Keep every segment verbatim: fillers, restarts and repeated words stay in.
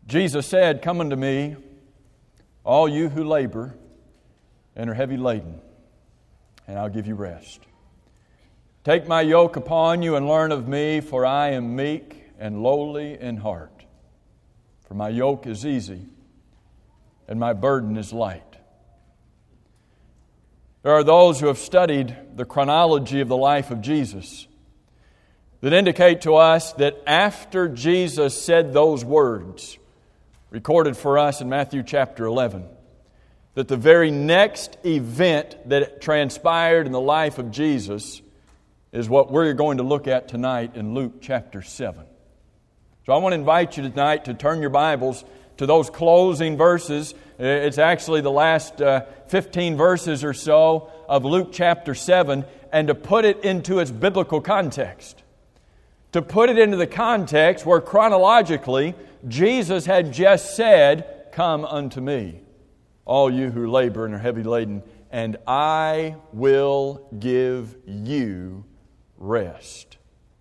Jesus said, "Come unto me, all you who labor and are heavy laden, and I'll give you rest. Take my yoke upon you and learn of me, for I am meek and lowly in heart. For my yoke is easy and my burden is light." There are those who have studied the chronology of the life of Jesus that indicate to us that after Jesus said those words, recorded for us in Matthew chapter eleven, that the very next event that transpired in the life of Jesus is what we're going to look at tonight in Luke chapter seven. So I want to invite you tonight to turn your Bibles to those closing verses. It's actually the last uh, fifteen verses or so of Luke chapter seven, and to put it into its biblical context. To put it into the context where chronologically Jesus had just said, "Come unto me, all you who labor and are heavy laden, and I will give you rest."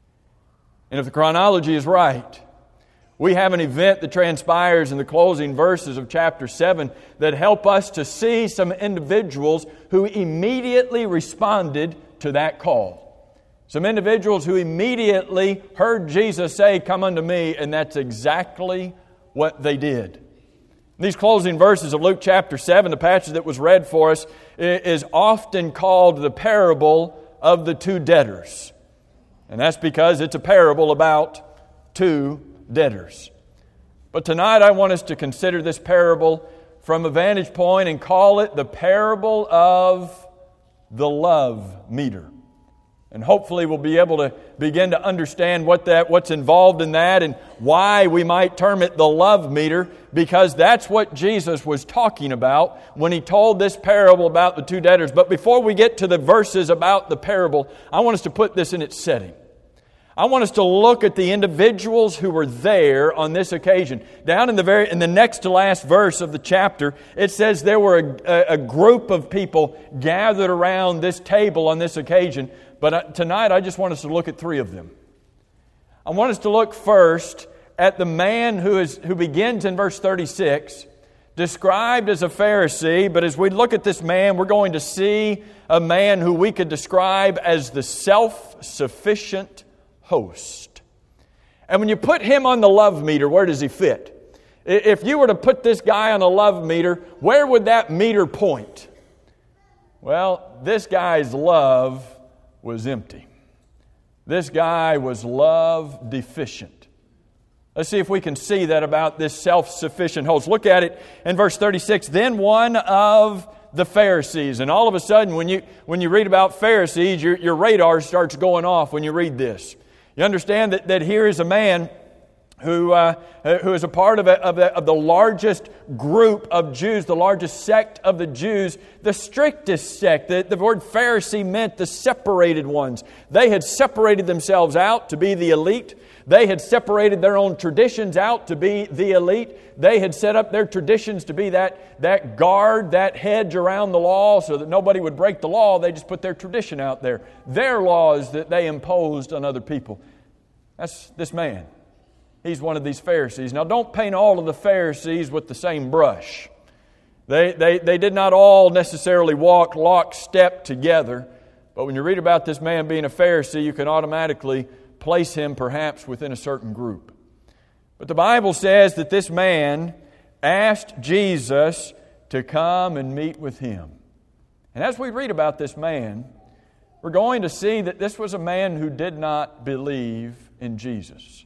And if the chronology is right, we have an event that transpires in the closing verses of chapter seven that help us to see some individuals who immediately responded to that call. Some individuals who immediately heard Jesus say, "Come unto me," and that's exactly what they did. In these closing verses of Luke chapter seven, the passage that was read for us is often called the parable of the two debtors. And that's because it's a parable about two debtors. But tonight I want us to consider this parable from a vantage point and call it the parable of the love meter. And hopefully we'll be able to begin to understand what that, what's involved in that and why we might term it the love meter, because that's what Jesus was talking about when He told this parable about the two debtors. But before we get to the verses about the parable, I want us to put this in its setting. I want us to look at the individuals who were there on this occasion. Down in the very in the next to last verse of the chapter, it says there were a, a group of people gathered around this table on this occasion. But tonight I just want us to look at three of them. I want us to look first at the man who is who begins in verse thirty-six, described as a Pharisee. But as we look at this man, we're going to see a man who we could describe as the self-sufficient host. And when you put him on the love meter, where does he fit? If you were to put this guy on a love meter, where would that meter point? Well, this guy's love was empty. This guy was love deficient. Let's see if we can see that about this self-sufficient host. Look at it in verse thirty-six. Then one of the Pharisees. And all of a sudden, when you when you read about Pharisees, your, your radar starts going off when you read this. You understand that, that here is a man who uh, who is a part of, a, of, a, of the largest group of Jews, the largest sect of the Jews, the strictest sect. The, the word Pharisee meant the separated ones. They had separated themselves out to be the elite. They had separated their own traditions out to be the elite. They had set up their traditions to be that, that guard, that hedge around the law so that nobody would break the law. They just put their tradition out there. Their laws that they imposed on other people. That's this man. He's one of these Pharisees. Now, don't paint all of the Pharisees with the same brush. They, they, they did not all necessarily walk lockstep together. But when you read about this man being a Pharisee, you can automatically place him perhaps within a certain group. But the Bible says that this man asked Jesus to come and meet with him. And as we read about this man, we're going to see that this was a man who did not believe in Jesus.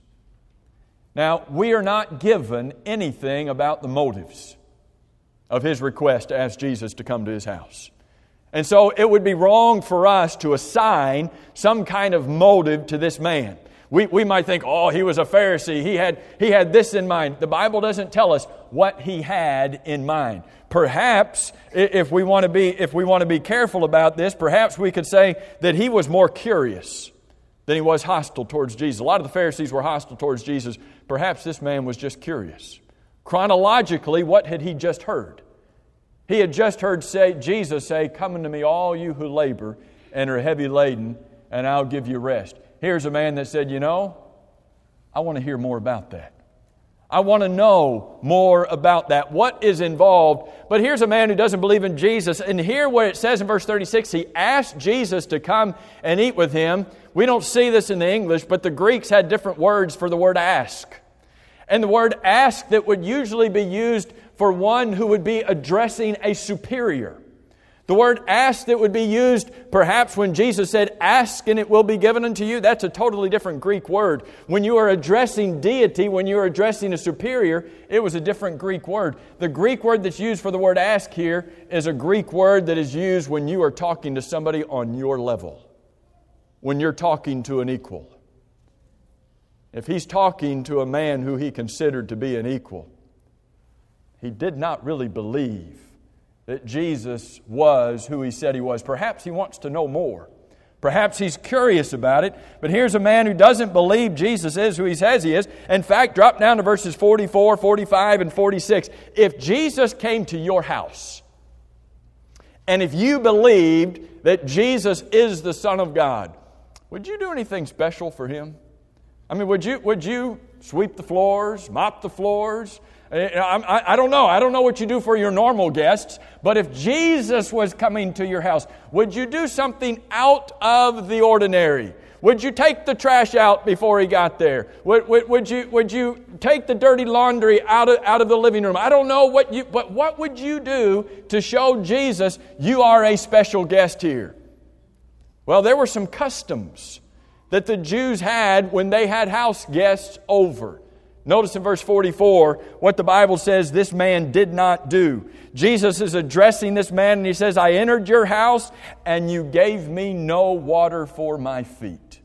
Now, we are not given anything about the motives of his request to ask Jesus to come to his house. And so it would be wrong for us to assign some kind of motive to this man. We, we might think, oh, he was a Pharisee. He had, he had this in mind. The Bible doesn't tell us what he had in mind. Perhaps, if we want to be, if we want to be careful about this, perhaps we could say that he was more curious than he was hostile towards Jesus. A lot of the Pharisees were hostile towards Jesus. Perhaps this man was just curious. Chronologically, what had he just heard? He had just heard say, Jesus say, "Come unto me, all you who labor and are heavy laden, and I'll give you rest." Here's a man that said, you know, I want to hear more about that. I want to know more about that. What is involved? But here's a man who doesn't believe in Jesus. And here what it says in verse thirty-six, he asked Jesus to come and eat with him. We don't see this in the English, but the Greeks had different words for the word ask. And the word ask that would usually be used for one who would be addressing a superior. The word ask that would be used perhaps when Jesus said, ask and it will be given unto you, that's a totally different Greek word. When you are addressing deity, when you are addressing a superior, it was a different Greek word. The Greek word that's used for the word ask here is a Greek word that is used when you are talking to somebody on your level, when you're talking to an equal. If he's talking to a man who he considered to be an equal, he did not really believe that Jesus was who he said he was. Perhaps he wants to know more. Perhaps he's curious about it. But here's a man who doesn't believe Jesus is who he says he is. In fact, drop down to verses forty-four, forty-five, and forty-six. If Jesus came to your house, and if you believed that Jesus is the Son of God, would you do anything special for him? I mean, would you would you sweep the floors, mop the floors? I, I don't know. I don't know what you do for your normal guests. But if Jesus was coming to your house, would you do something out of the ordinary? Would you take the trash out before he got there? Would, would, would you would you take the dirty laundry out of, out of the living room? I don't know what you, but what would you do to show Jesus you are a special guest here? Well, there were some customs that the Jews had when they had house guests over. Notice in verse forty-four what the Bible says this man did not do. Jesus is addressing this man and he says, I entered your house and you gave me no water for my feet.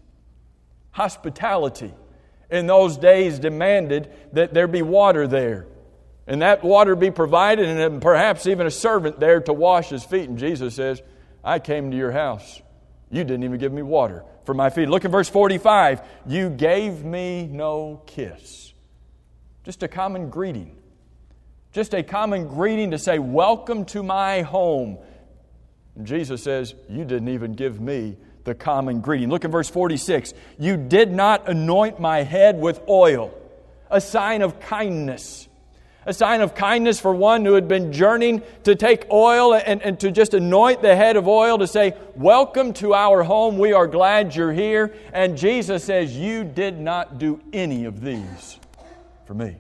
Hospitality in those days demanded that there be water there. And that water be provided and perhaps even a servant there to wash his feet. And Jesus says, I came to your house. You didn't even give me water for my feet. Look at verse forty-five. You gave me no kiss. Just a common greeting. Just a common greeting to say, welcome to my home. And Jesus says, you didn't even give me the common greeting. Look at verse forty-six. You did not anoint my head with oil. A sign of kindness. A sign of kindness for one who had been journeying to take oil and, and to just anoint the head of oil to say, welcome to our home. We are glad you're here. And Jesus says, you did not do any of these for me.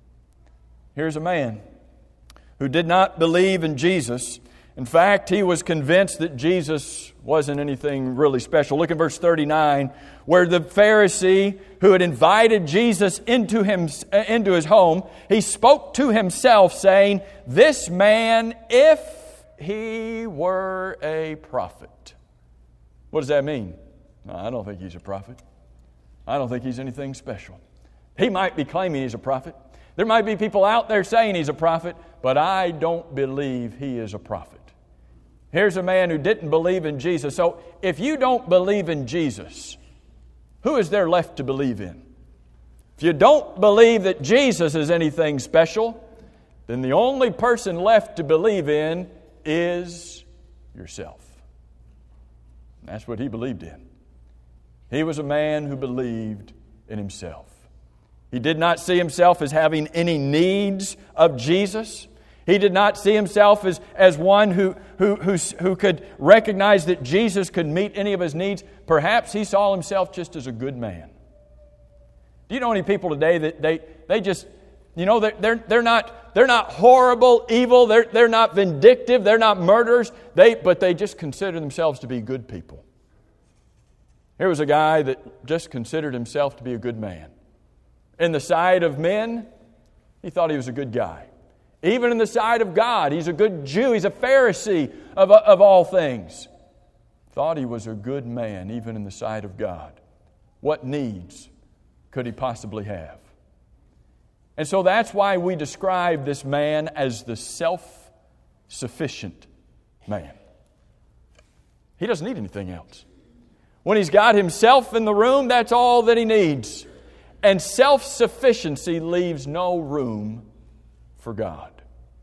Here's a man who did not believe in Jesus. In fact, he was convinced that Jesus wasn't anything really special. Look at verse thirty-nine, where the Pharisee who had invited Jesus into him into his home, he spoke to himself saying, this man, if he were a prophet. What does that mean? No, I don't think he's a prophet. I don't think he's anything special. He might be claiming he's a prophet. There might be people out there saying he's a prophet, but I don't believe he is a prophet. Here's a man who didn't believe in Jesus. So if you don't believe in Jesus, who is there left to believe in? If you don't believe that Jesus is anything special, then the only person left to believe in is yourself. That's what he believed in. He was a man who believed in himself. He did not see himself as having any needs of Jesus. He did not see himself as, as one who, who, who, who could recognize that Jesus could meet any of his needs. Perhaps he saw himself just as a good man. Do you know any people today that they, they just, you know, they're, they're, they're, not, they're not horrible, evil, they're, they're not vindictive, they're not murderers, they, but they just consider themselves to be good people. Here was a guy that just considered himself to be a good man. In the sight of men, he thought he was a good guy. Even in the sight of God, he's a good Jew. He's a Pharisee of, of all things. Thought he was a good man, even in the sight of God. What needs could he possibly have? And so that's why we describe this man as the self-sufficient man. He doesn't need anything else. When he's got himself in the room, that's all that he needs. And self-sufficiency leaves no room for God.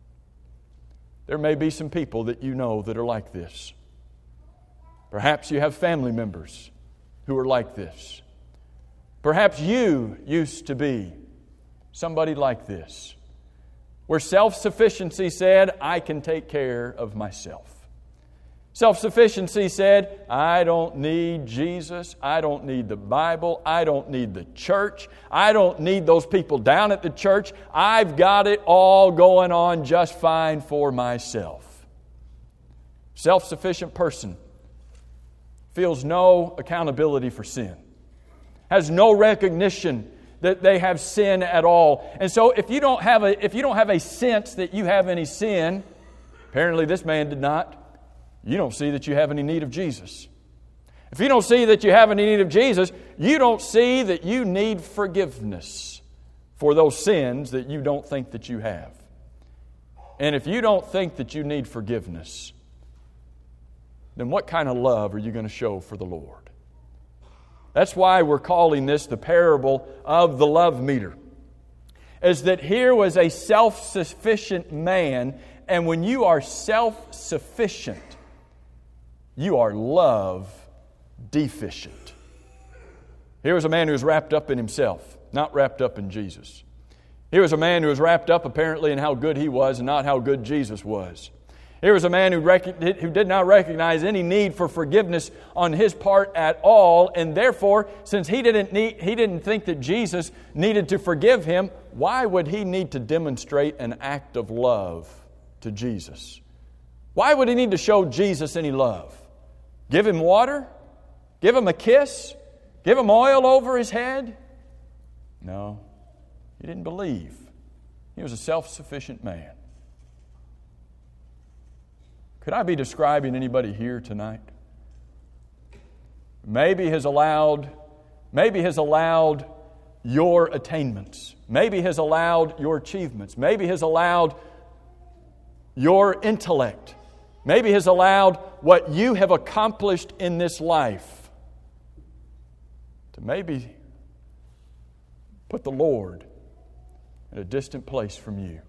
There may be some people that you know that are like this. Perhaps you have family members who are like this. Perhaps you used to be somebody like this, where self-sufficiency said, I can take care of myself. Self-sufficiency said, I don't need Jesus. I don't need the Bible. I don't need the church. I don't need those people down at the church. I've got it all going on just fine for myself. Self-sufficient person feels no accountability for sin, has no recognition that they have sin at all. And so if you don't have a, if you don't have a sense that you have any sin, apparently this man did not, you don't see that you have any need of Jesus. If you don't see that you have any need of Jesus, you don't see that you need forgiveness for those sins that you don't think that you have. And if you don't think that you need forgiveness, then what kind of love are you going to show for the Lord? That's why we're calling this the parable of the love meter. Is that here was a self-sufficient man, and when you are self-sufficient, you are love deficient. Here was a man who was wrapped up in himself, not wrapped up in Jesus. Here was a man who was wrapped up apparently in how good he was and not how good Jesus was. Here was a man who, rec- who did not recognize any need for forgiveness on his part at all, and therefore, since he didn't need, he didn't think that Jesus needed to forgive him, why would he need to demonstrate an act of love to Jesus? Why would he need to show Jesus any love? Give him water? Give him a kiss? Give him oil over his head? No, he didn't believe. He was a self-sufficient man. Could I be describing anybody here tonight? Maybe has allowed, maybe has allowed your attainments. Maybe has allowed your achievements. Maybe has allowed your intellect. Maybe has allowed what you have accomplished in this life to maybe put the Lord in a distant place from you.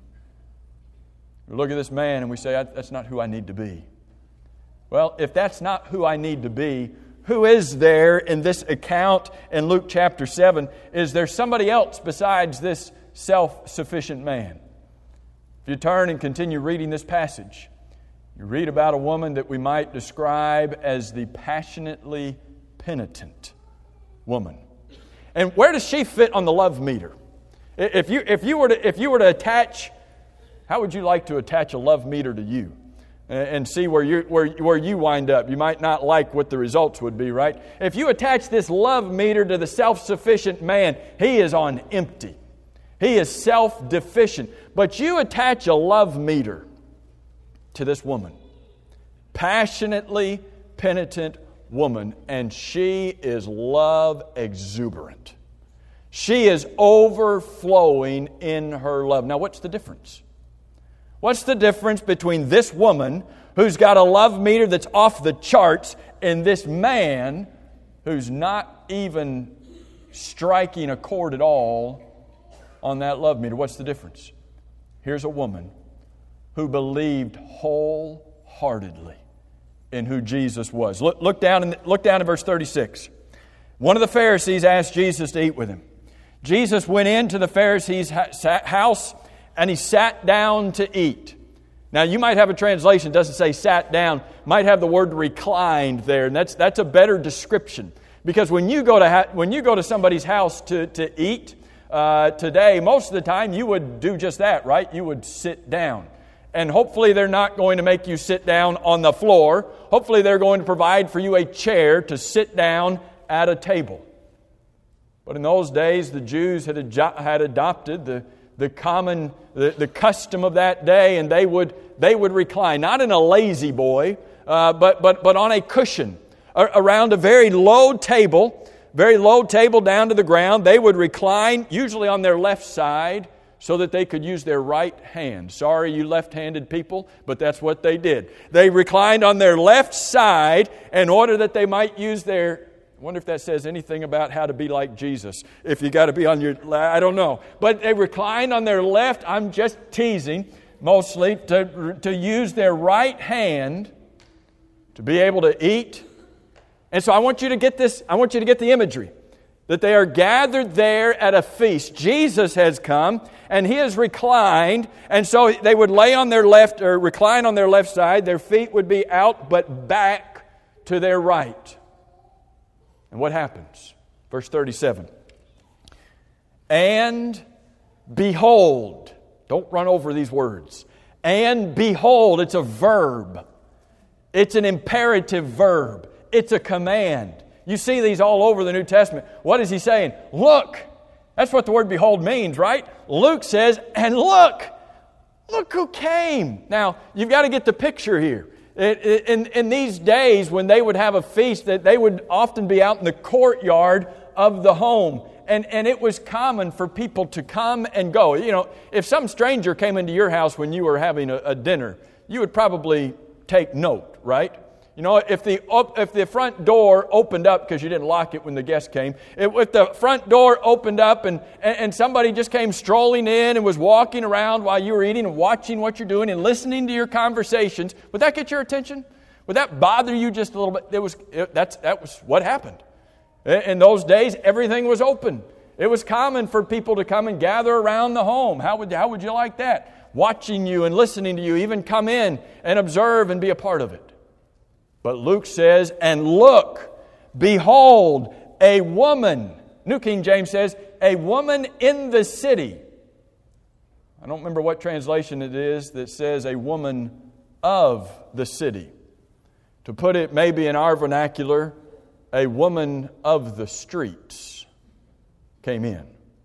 We look at this man and we say, that's not who I need to be. Well, if that's not who I need to be, who is there in this account in Luke chapter seven? Is there somebody else besides this self-sufficient man? If you turn and continue reading this passage, you read about a woman that we might describe as the passionately penitent woman. And where does she fit on the love meter? If you, if you were to, if you were to attach, how would you like to attach a love meter to you and see where you where where you wind up? You might not like what the results would be, right? If you attach this love meter to the self-sufficient man, he is on empty. He is self-deficient. But you attach a love meter to this woman, passionately penitent woman, and she is love exuberant. She is overflowing in her love. Now, what's the difference? What's the difference between this woman who's got a love meter that's off the charts and this man who's not even striking a chord at all on that love meter? What's the difference? Here's a woman who believed wholeheartedly in who Jesus was. Look, look down in, look down in verse thirty-six. One of the Pharisees asked Jesus to eat with him. Jesus went into the Pharisee's house and he sat down to eat. Now, you might have a translation that doesn't say sat down, might have the word reclined there, and that's that's a better description. Because when you go to ha- when you go to somebody's house to, to eat uh, today, most of the time you would do just that, right? You would sit down. And hopefully they're not going to make you sit down on the floor. Hopefully they're going to provide for you a chair to sit down at a table. But in those days, the Jews had, ad- had adopted the The common, the, the custom of that day, and they would they would recline, not in a lazy boy, uh, but but but on a cushion around a very low table, very low table down to the ground. They would recline, usually on their left side, so that they could use their right hand. Sorry, you left-handed people, but that's what they did. They reclined on their left side in order that they might use their. I wonder if that says anything about how to be like Jesus. If you got to be on your, I don't know. But they reclined on their left. I'm just teasing, mostly, to, to use their right hand to be able to eat. And so I want you to get this, I want you to get the imagery. that they are gathered there at a feast. Jesus has come, and He has reclined, and so they would lay on their left, or recline on their left side. Their feet would be out, but back to their right. And what happens? Verse thirty-seven. And behold, don't run over these words. And behold, it's a verb. It's an imperative verb. It's a command. You see these all over the New Testament. What is He saying? Look. That's what the word behold means, right? Luke says, and look. Look who came. Now, you've got to get the picture here. In, in these days, when they would have a feast, that they would often be out in the courtyard of the home. And, and it was common for people to come and go. You know, if some stranger came into your house when you were having a, a dinner, you would probably take note, right? You know, if the if the front door opened up, because you didn't lock it when the guest came, if, if the front door opened up and, and somebody just came strolling in and was walking around while you were eating and watching what you're doing and listening to your conversations, would that get your attention? Would that bother you just a little bit? It was it, that's that was what happened. In those days, everything was open. It was common for people to come and gather around the home. How would how would you like that? Watching you and listening to you, even come in and observe and be a part of it. But Luke says, and look, behold, a woman. New King James says, a woman in the city. I don't remember what translation it is that says a woman of the city. To put it maybe in our vernacular, a woman of the streets came in.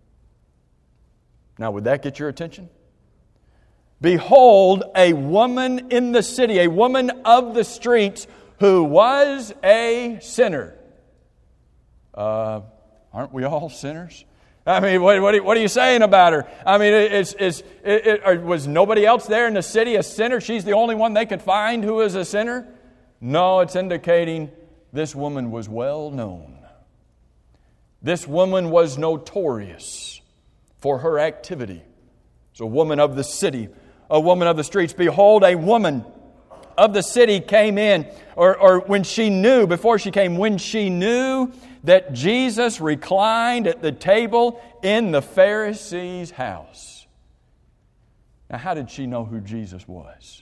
Now, would that get your attention? Behold, a woman in the city, a woman of the streets who was a sinner. Uh, aren't we all sinners? I mean, what, what, what are you saying about her? I mean, it's, it's, it, it, was nobody else there in the city a sinner? She's the only one they could find who is a sinner? No, it's indicating this woman was well known. This woman was notorious for her activity. It's a woman of the city, a woman of the streets. Behold, a woman of the city came in, or, or when she knew, before she came, when she knew that Jesus reclined at the table in the Pharisee's house. Now, how did she know who Jesus was?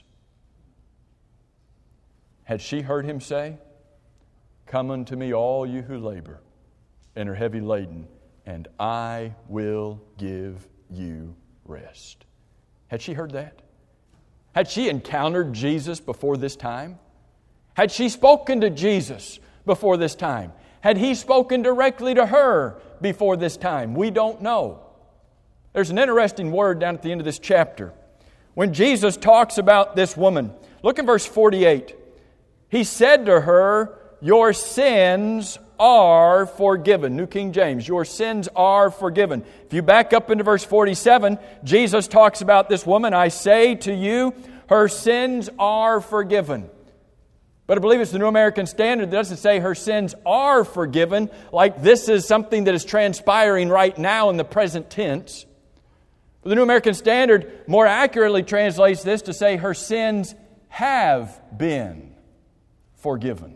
Had she heard Him say, "Come unto me, all you who labor and are heavy laden, and I will give you rest"? Had she heard that? Had she encountered Jesus before this time? Had she spoken to Jesus before this time? Had He spoken directly to her before this time? We don't know. There's an interesting word down at the end of this chapter. When Jesus talks about this woman, look in verse forty-eight. He said to her, "Your sins are forgiven." New King James, your sins are forgiven. If you back up into verse forty-seven, Jesus talks about this woman. "I say to you, her sins are forgiven." But I believe it's the New American Standard that doesn't say her sins are forgiven, like this is something that is transpiring right now in the present tense. But the New American Standard more accurately translates this to say her sins have been forgiven.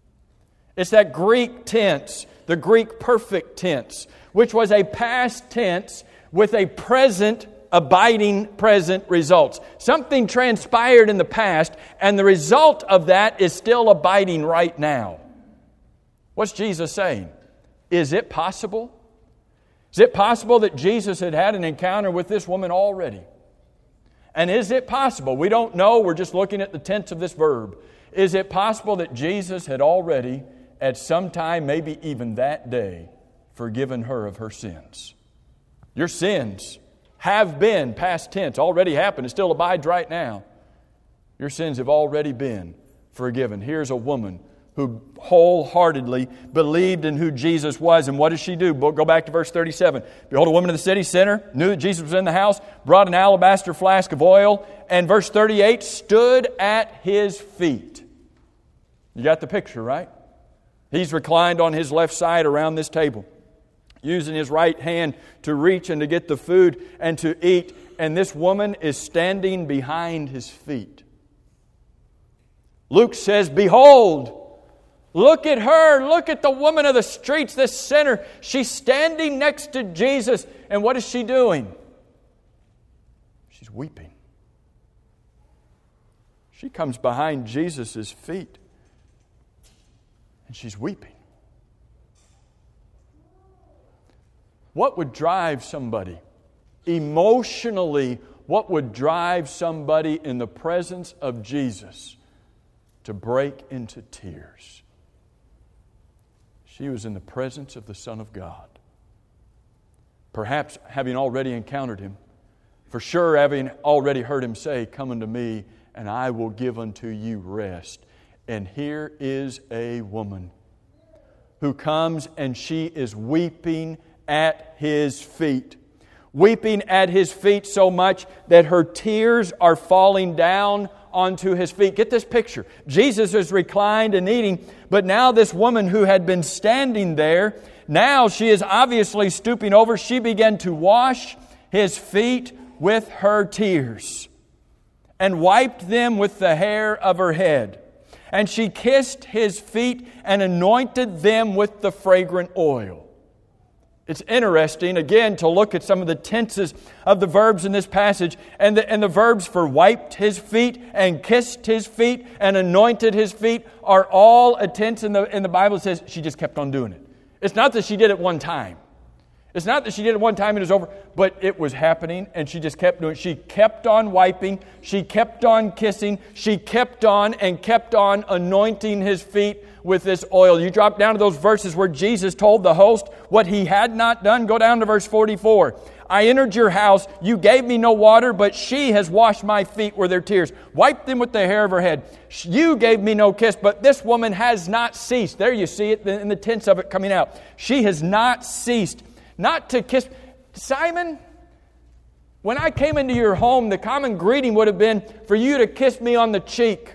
It's that Greek tense, the Greek perfect tense, which was a past tense with a present, abiding present results. Something transpired in the past, and the result of that is still abiding right now. What's Jesus saying? Is it possible? Is it possible that Jesus had had an encounter with this woman already? And is it possible? We don't know. We're just looking at the tense of this verb. Is it possible that Jesus had already, at some time, maybe even that day, forgiven her of her sins? Your sins have been, past tense, already happened. It still abides right now. Your sins have already been forgiven. Here's a woman who wholeheartedly believed in who Jesus was. And what does she do? Go back to verse thirty-seven. "Behold, a woman of the city, sinner, knew that Jesus was in the house, brought an alabaster flask of oil," and verse thirty-eight, "stood at His feet." You got the picture, right? He's reclined on His left side around this table, using His right hand to reach and to get the food and to eat. And this woman is standing behind His feet. Luke says, "Behold, Look at her. Look at the woman of the streets, this sinner. She's standing next to Jesus. And what is she doing? She's weeping. She comes behind Jesus' feet. And she's weeping. What would drive somebody emotionally? What would drive somebody in the presence of Jesus to break into tears? She was in the presence of the Son of God. Perhaps having already encountered Him. For sure having already heard Him say, "Come unto me, and I will give unto you rest." And here is a woman who comes and she is weeping at His feet. Weeping at His feet so much that her tears are falling down onto His feet. Get this picture. Jesus is reclined and eating, but now this woman who had been standing there, now she is obviously stooping over. She began to wash His feet with her tears and wiped them with the hair of her head. And she kissed His feet and anointed them with the fragrant oil. It's interesting, again, to look at some of the tenses of the verbs in this passage. And the, and the verbs for wiped His feet and kissed His feet and anointed His feet are all a tense in the, in the Bible that says she just kept on doing it. It's not that she did it one time. It's not that she did it one time and it was over, but it was happening and she just kept doing it. She kept on wiping, she kept on kissing, she kept on and kept on anointing His feet with this oil. You drop down to those verses where Jesus told the host what He had not done. Go down to verse forty-four. "I entered your house, you gave me no water, but she has washed my feet with her tears, wiped them with the hair of her head. You gave me no kiss, but this woman has not ceased." There you see it in the tense of it coming out. She has not ceased. Not to kiss. Simon, when I came into your home, the common greeting would have been for you to kiss me on the cheek.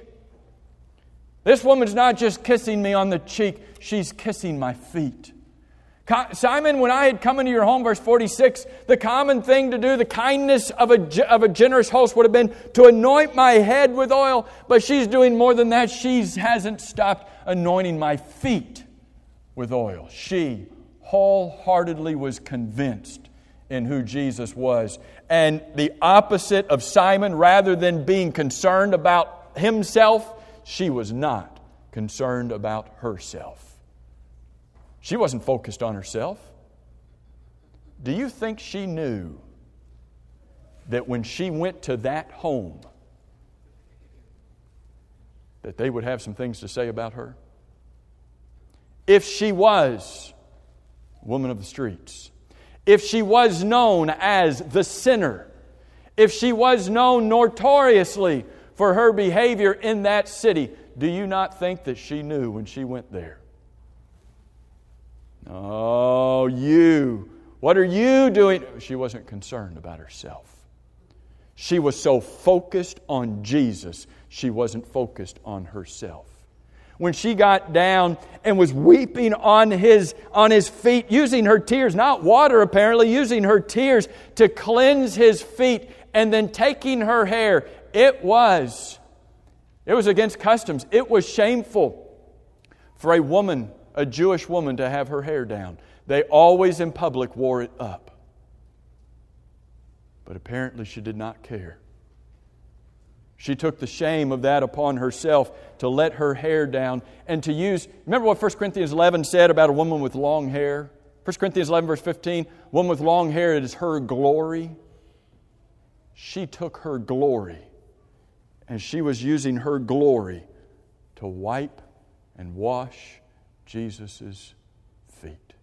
This woman's not just kissing me on the cheek, she's kissing my feet. Simon, when I had come into your home, verse forty-six, the common thing to do, the kindness of a, of a generous host would have been to anoint my head with oil. But she's doing more than that. She hasn't stopped anointing my feet with oil. She wholeheartedly was convinced in who Jesus was. And the opposite of Simon, rather than being concerned about himself, she was not concerned about herself. She wasn't focused on herself. Do you think she knew that when she went to that home that they would have some things to say about her? If she was woman of the streets, if she was known as the sinner, if she was known notoriously for her behavior in that city, do you not think that she knew when she went there? Oh, you, what are you doing? She wasn't concerned about herself. She was so focused on Jesus, she wasn't focused on herself. When she got down and was weeping on his, on his feet, using her tears, not water apparently, using her tears to cleanse His feet, and then taking her hair, it was, it was against customs. It was shameful for a woman, a Jewish woman, to have her hair down. They always in public wore it up. But apparently she did not care. She took the shame of that upon herself to let her hair down and to use... Remember what First Corinthians eleven said about a woman with long hair? First Corinthians eleven verse fifteen, woman with long hair, it is her glory. She took her glory and she was using her glory to wipe and wash Jesus' feet.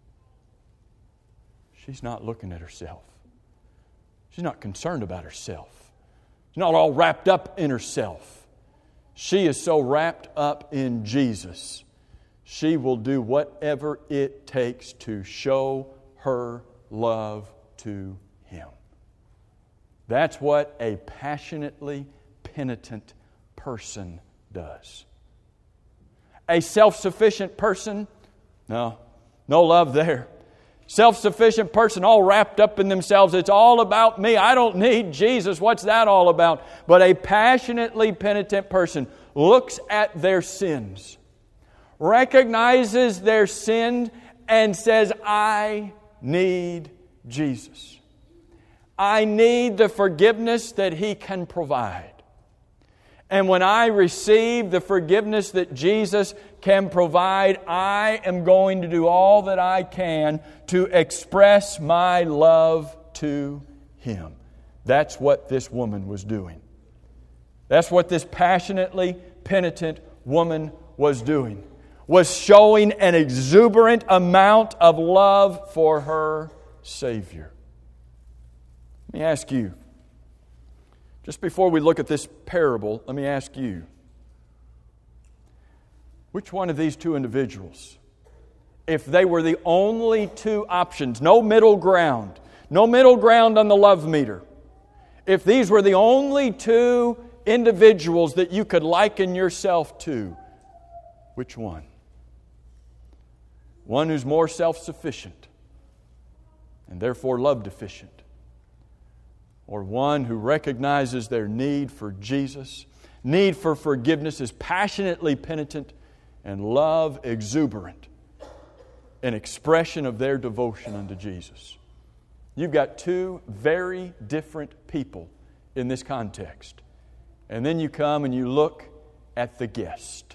She's not looking at herself. She's not concerned about herself. She's not all wrapped up in herself. She is so wrapped up in Jesus, she will do whatever it takes to show her love to Him. That's what a passionately penitent person does. A self-sufficient person, no, no love there. Self-sufficient person, all wrapped up in themselves. It's all about me. I don't need Jesus. What's that all about? But a passionately penitent person looks at their sins, recognizes their sin, and says, I need Jesus. I need the forgiveness that He can provide. And when I receive the forgiveness that Jesus can provide, I am going to do all that I can to express my love to Him. That's what this woman was doing. That's what this passionately penitent woman was doing. Was showing an exuberant amount of love for her Savior. Let me ask you, just before we look at this parable, let me ask you, which one of these two individuals, if they were the only two options, no middle ground, no middle ground on the love meter, if these were the only two individuals that you could liken yourself to, which one? One who's more self-sufficient and therefore love deficient, or one who recognizes their need for Jesus, need for forgiveness, is passionately penitent, and love exuberant, an expression of their devotion unto Jesus. You've got two very different people in this context. And then you come and you look at the guest.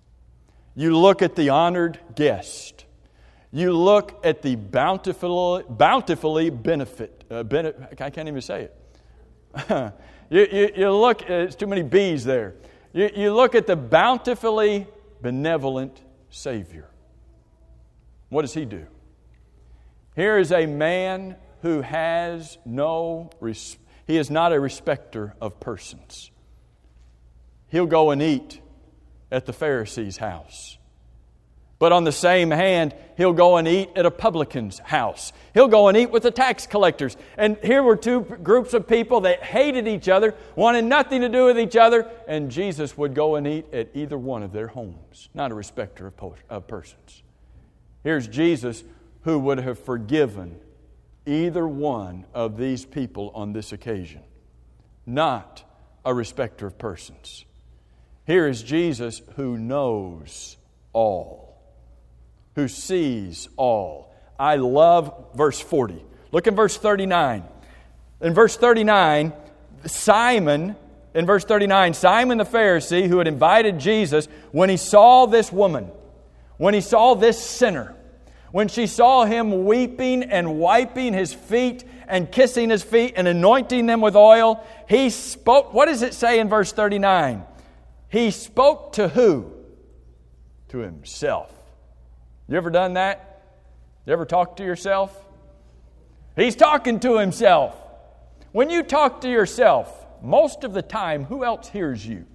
You look at the honored guest. You look at the bountifully, bountifully benefit. Uh, bene, I can't even say it. you, you, you look, it's too many B's there. You, you look at the bountifully benevolent Savior. What does He do? Here is a man who has no, res- he is not a respecter of persons. He'll go and eat at the Pharisee's house. But on the same hand, he'll go and eat at a publican's house. He'll go and eat with the tax collectors. And here were two groups of people that hated each other, wanted nothing to do with each other, and Jesus would go and eat at either one of their homes. Not a respecter of, po- of persons. Here's Jesus who would have forgiven either one of these people on this occasion. Not a respecter of persons. Here is Jesus who knows all, who sees all. I love verse forty. Look in verse thirty-nine. In verse thirty-nine, Simon, in verse thirty-nine, Simon the Pharisee who had invited Jesus, when he saw this woman, when he saw this sinner, when she saw him weeping and wiping his feet and kissing his feet and anointing them with oil, he spoke. What does it say in verse thirty-nine? He spoke to who? To himself. You ever done that? You ever talked to yourself? He's talking to himself. When you talk to yourself, most of the time, who else hears you?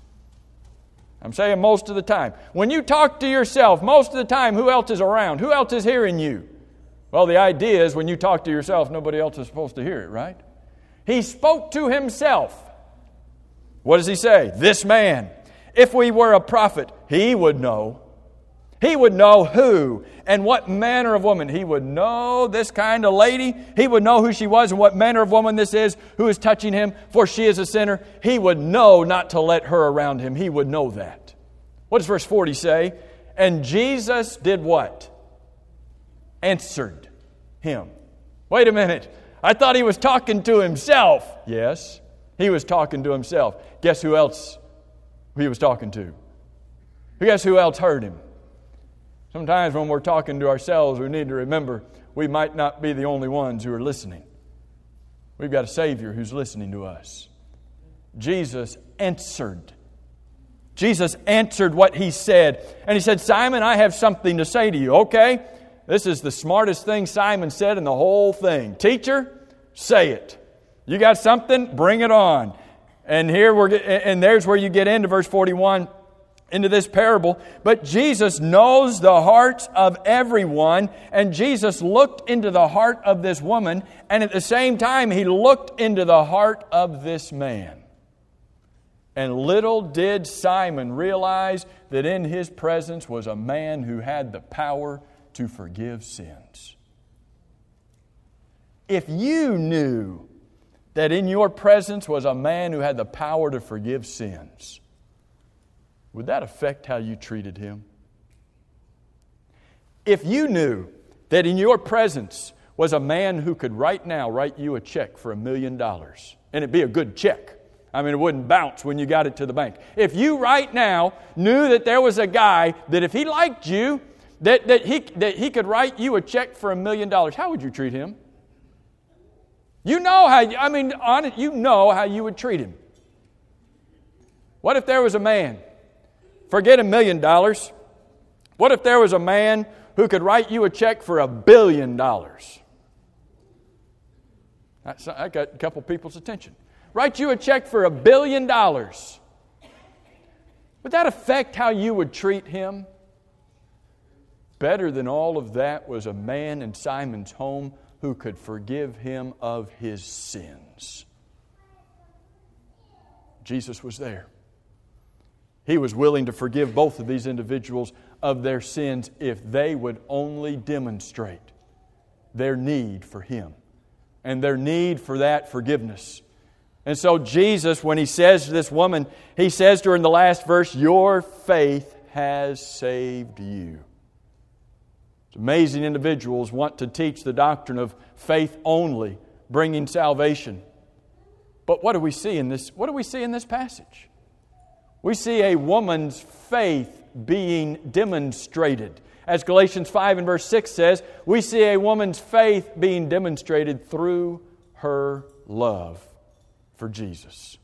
I'm saying most of the time. When you talk to yourself, most of the time, who else is around? Who else is hearing you? Well, the idea is when you talk to yourself, nobody else is supposed to hear it, right? He spoke to himself. What does he say? This man, if we were a prophet, he would know. He would know who and what manner of woman. He would know this kind of lady. He would know who she was and what manner of woman this is who is touching him, for she is a sinner. He would know not to let her around him. He would know that. What does verse forty say? And Jesus did what? Answered him. Wait a minute. I thought he was talking to himself. Yes, he was talking to himself. Guess who else he was talking to? Guess who else heard him? Sometimes when we're talking to ourselves, we need to remember we might not be the only ones who are listening. We've got a Savior who's listening to us. Jesus answered. Jesus answered what he said. And he said, Simon, I have something to say to you. Okay? This is the smartest thing Simon said in the whole thing. Teacher, say it. You got something? Bring it on. And here we're and there's where you get into verse forty-one. Into this parable. But Jesus knows the hearts of everyone, and Jesus looked into the heart of this woman, and at the same time He looked into the heart of this man. And little did Simon realize that in his presence was a man who had the power to forgive sins. If you knew that in your presence was a man who had the power to forgive sins, would that affect how you treated him? If you knew that in your presence was a man who could right now write you a check for a million dollars, and it'd be a good check. I mean, it wouldn't bounce when you got it to the bank. If you right now knew that there was a guy that if he liked you, that, that, he, that he could write you a check for a million dollars, how would you treat him? You know how, I mean, on it, you know how you would treat him. What if there was a man, forget a million dollars, what if there was a man who could write you a check for a billion dollars? That's, I got a couple people's attention. Write you a check for a billion dollars. Would that affect how you would treat him? Better than all of that was a man in Simon's home who could forgive him of his sins. Jesus was there. He was willing to forgive both of these individuals of their sins if they would only demonstrate their need for Him and their need for that forgiveness. And so Jesus, when He says to this woman, He says to her in the last verse, "Your faith has saved you." It's amazing individuals want to teach the doctrine of faith only, bringing salvation. But what do we see in this? What do we see in this passage? We see a woman's faith being demonstrated. As Galatians five and verse six says, we see a woman's faith being demonstrated through her love for Jesus.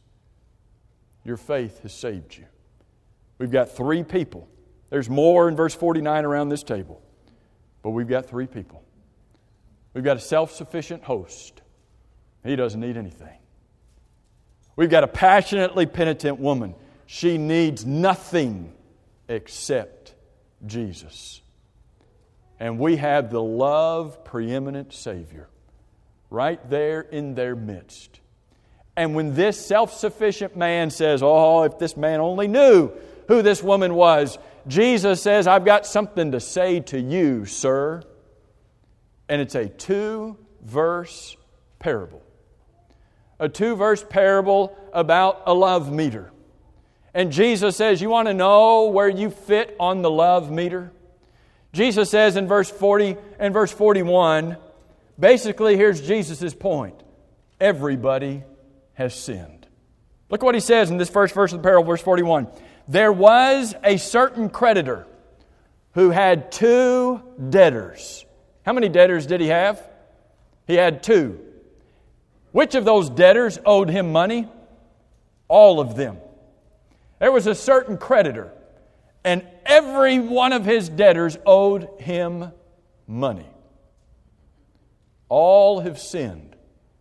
Your faith has saved you. We've got three people. There's more in verse forty-nine around this table. But we've got three people. We've got a self-sufficient host. He doesn't need anything. We've got a passionately penitent woman. She needs nothing except Jesus. And we have the love preeminent Savior right there in their midst. And when this self-sufficient man says, "Oh, if this man only knew who this woman was," Jesus says, "I've got something to say to you, sir." And it's a two-verse parable. A two-verse parable about a love meter. And Jesus says, you want to know where you fit on the love meter? Jesus says in verse forty and verse forty-one, basically here's Jesus' point. Everybody has sinned. Look what He says in this first verse of the parable, verse forty-one. There was a certain creditor who had two debtors. How many debtors did he have? He had two. Which of those debtors owed him money? All of them. There was a certain creditor, and every one of his debtors owed him money. All have sinned.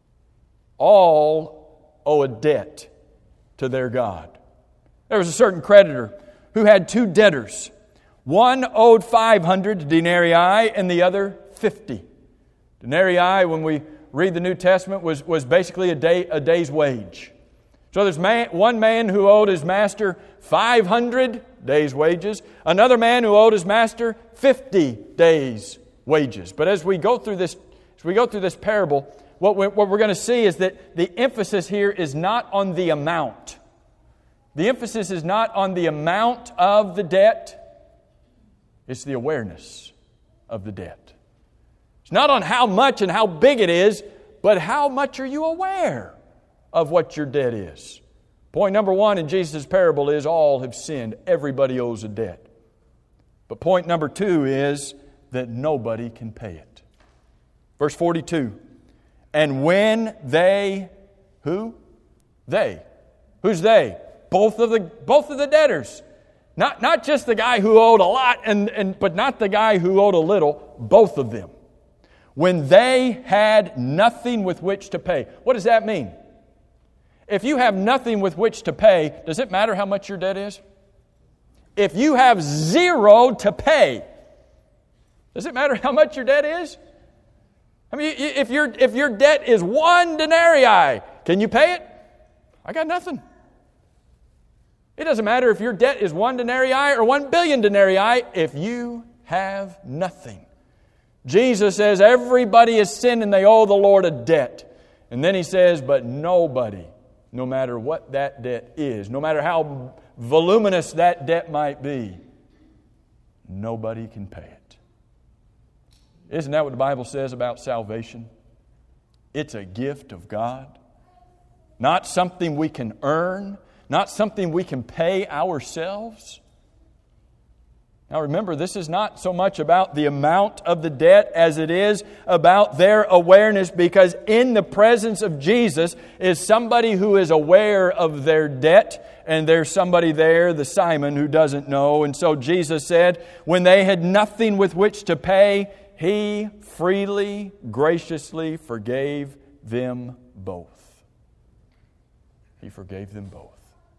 All owe a debt to their God. There was a certain creditor who had two debtors. One owed five hundred denarii and the other fifty. Denarii, when we read the New Testament, was, was basically a day a day's wage. So there's man, one man who owed his master five hundred days' wages. Another man who owed his master fifty days' wages. But as we go through this, as we go through this parable, what we're, what we're going to see is that the emphasis here is not on the amount. The emphasis is not on the amount of the debt. It's the awareness of the debt. It's not on how much and how big it is, but how much are you aware of what your debt is. Point number one in Jesus' parable is all have sinned. Everybody owes a debt. But point number two is that nobody can pay it. Verse forty-two. And when they, who? They. Who's they? Both of the both of the debtors. Not, not just the guy who owed a lot, and, and but not the guy who owed a little. Both of them. When they had nothing with which to pay. What does that mean? If you have nothing with which to pay, does it matter how much your debt is? If you have zero to pay, does it matter how much your debt is? I mean, if your if your debt is one denarii, can you pay it? I got nothing. It doesn't matter if your debt is one denarii or one billion denarii if you have nothing. Jesus says everybody has sinned and they owe the Lord a debt. And then He says, but nobody, no matter what that debt is, no matter how voluminous that debt might be, nobody can pay it. Isn't that what the Bible says about salvation? It's a gift of God. Not something we can earn, not something we can pay ourselves. Now remember, this is not so much about the amount of the debt as it is about their awareness, because in the presence of Jesus is somebody who is aware of their debt, and there's somebody there, the Simon, who doesn't know. And so Jesus said, when they had nothing with which to pay, He freely, graciously forgave them both. He forgave them both.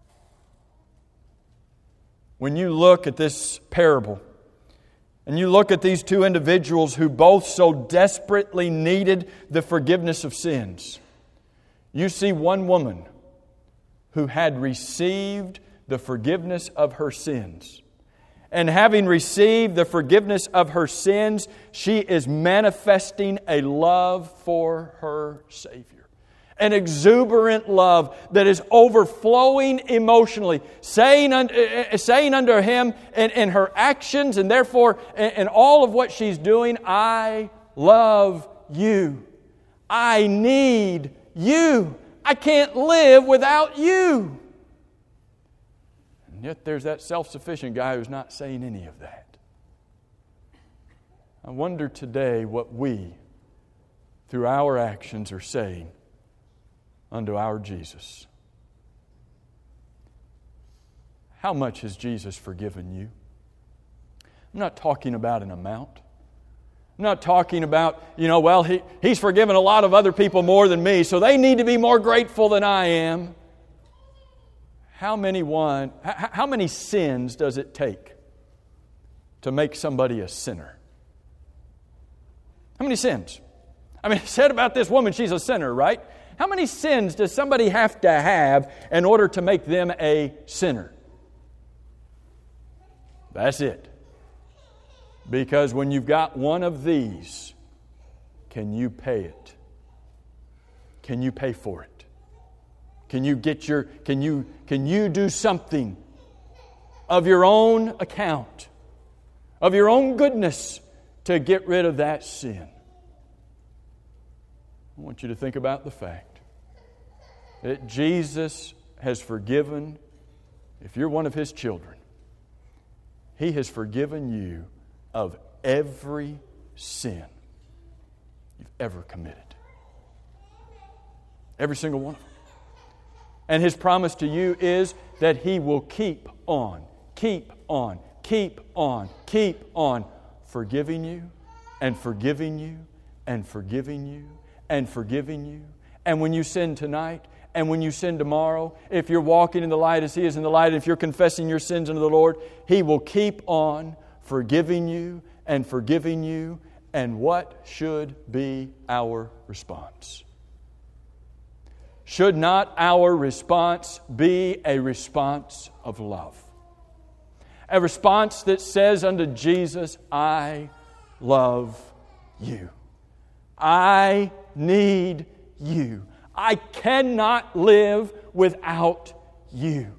When you look at this parable, and you look at these two individuals who both so desperately needed the forgiveness of sins, you see one woman who had received the forgiveness of her sins. And having received the forgiveness of her sins, she is manifesting a love for her Savior. An exuberant love that is overflowing emotionally, saying, uh, saying unto Him in, in her actions, and therefore in, in all of what she's doing, I love You. I need You. I can't live without You. And yet there's that self-sufficient guy who's not saying any of that. I wonder today what we, through our actions, are saying unto our Jesus. How much has Jesus forgiven you? I'm not talking about an amount. I'm not talking about, you know, well, he, He's forgiven a lot of other people more than me, so they need to be more grateful than I am. How many one, how, how many sins does it take to make somebody a sinner? How many sins? I mean, it said about this woman, she's a sinner, right? How many sins does somebody have to have in order to make them a sinner? That's it. Because when you've got one of these, can you pay it? Can you pay for it? Can you get your can you can you do something of your own account, of your own goodness, to get rid of that sin? I want you to think about the fact that Jesus has forgiven, if you're one of His children, He has forgiven you of every sin you've ever committed. Every single one of them. And His promise to you is that He will keep on, keep on, keep on, keep on forgiving you and forgiving you and forgiving you and forgiving you. And when you sin tonight, and when you sin tomorrow, if you're walking in the light as He is in the light, if you're confessing your sins unto the Lord, He will keep on forgiving you and forgiving you. And what should be our response? Should not our response be a response of love? A response that says unto Jesus, I love You. I need You. I cannot live without You.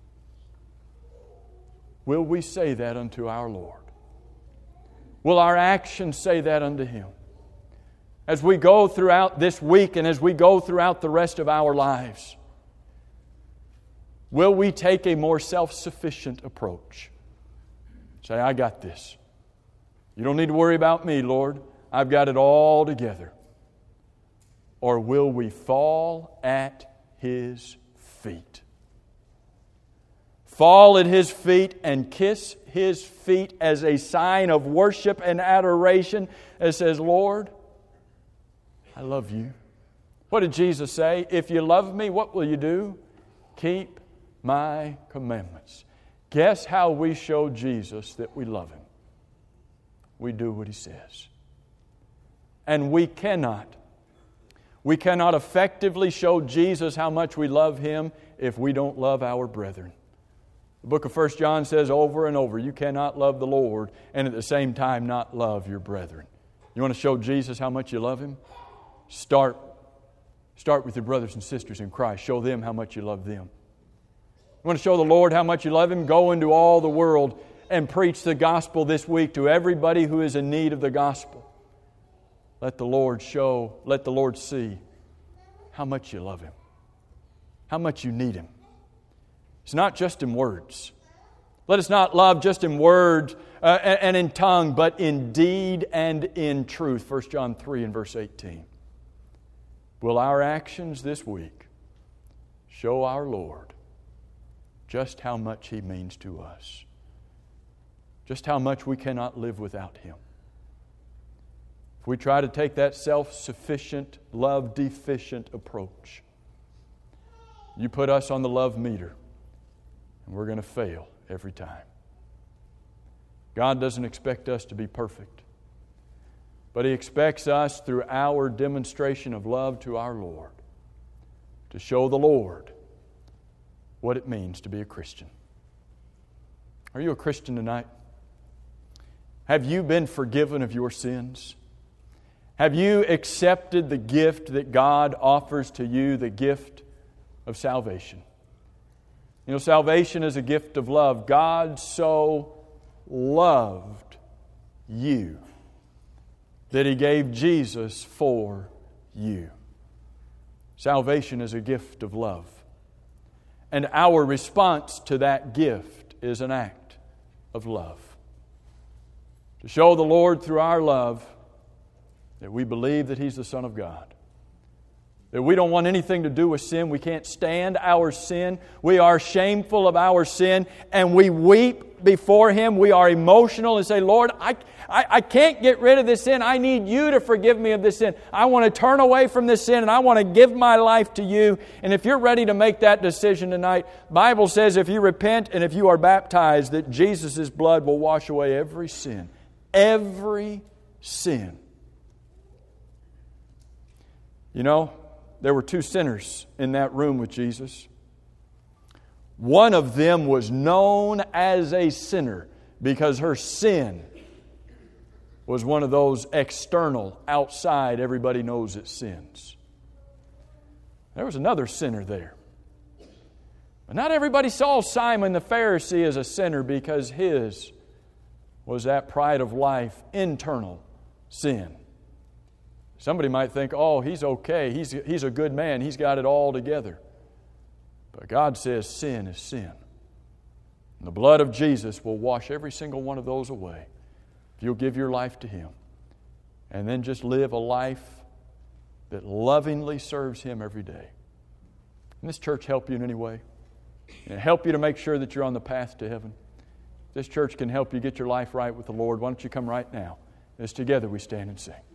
Will we say that unto our Lord? Will our actions say that unto Him? As we go throughout this week and as we go throughout the rest of our lives, will we take a more self-sufficient approach? Say, I got this. You don't need to worry about me, Lord. I've got it all together. Or will we fall at His feet? Fall at His feet and kiss His feet as a sign of worship and adoration that says, Lord, I love You. What did Jesus say? If you love Me, what will you do? Keep My commandments. Guess how we show Jesus that we love Him? We do what He says. And we cannot We cannot effectively show Jesus how much we love Him if we don't love our brethren. The book of First John says over and over, you cannot love the Lord and at the same time not love your brethren. You want to show Jesus how much you love Him? Start, start with your brothers and sisters in Christ. Show them how much you love them. You want to show the Lord how much you love Him? Go into all the world and preach the gospel this week to everybody who is in need of the gospel. let the Lord show, let the Lord see how much you love Him, how much you need Him. It's not just in words. Let us not love just in word uh, and in tongue, but in deed and in truth. First John three and verse eighteen. Will our actions this week show our Lord just how much He means to us? Just how much we cannot live without Him. If we try to take that self-sufficient, love-deficient approach, you put us on the love meter, and we're going to fail every time. God doesn't expect us to be perfect, but He expects us, through our demonstration of love to our Lord, to show the Lord what it means to be a Christian. Are you a Christian tonight? Have you been forgiven of your sins? Have you accepted the gift that God offers to you, the gift of salvation? You know, salvation is a gift of love. God so loved you that He gave Jesus for you. Salvation is a gift of love. And our response to that gift is an act of love. To show the Lord through our love that we believe that He's the Son of God. That we don't want anything to do with sin. We can't stand our sin. We are shameful of our sin. And we weep before Him. We are emotional and say, Lord, I, I, I can't get rid of this sin. I need You to forgive me of this sin. I want to turn away from this sin and I want to give my life to You. And if you're ready to make that decision tonight, the Bible says if you repent and if you are baptized, that Jesus' blood will wash away every sin. Every sin. You know, there were two sinners in that room with Jesus. One of them was known as a sinner because her sin was one of those external, outside, everybody knows it sins. There was another sinner there. But not everybody saw Simon the Pharisee as a sinner because his was that pride of life, internal sin. Somebody might think, oh, he's okay. He's, he's a good man. He's got it all together. But God says sin is sin. And the blood of Jesus will wash every single one of those away if you'll give your life to Him. And then just live a life that lovingly serves Him every day. Can this church help you in any way? Can it help you to make sure that you're on the path to heaven? This church can help you get your life right with the Lord. Why don't you come right now? As together we stand and sing.